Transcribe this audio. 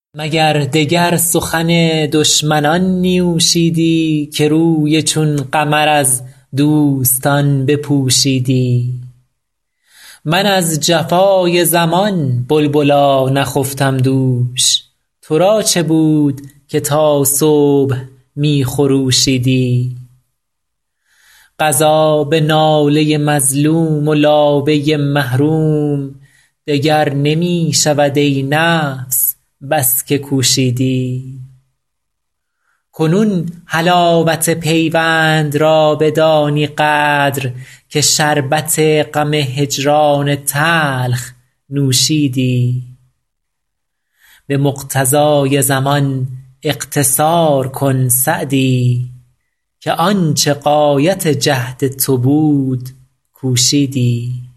مگر دگر سخن دشمنان نیوشیدی که روی چون قمر از دوستان بپوشیدی؟ من از جفای زمان بلبلا نخفتم دوش، تو را چه بود که تا صبح می خروشیدی؟ قضا به ناله مظلوم و لابه محروم دگر نمی شود ای نفس بس که کوشیدی. کنون حلاوت پیوند را بدانی قدر که شربت غم هجران تلخ نوشیدی. به مقتضای زمان اقتصار کن سعدی که آنچه غایت جهد تو بود کوشیدی.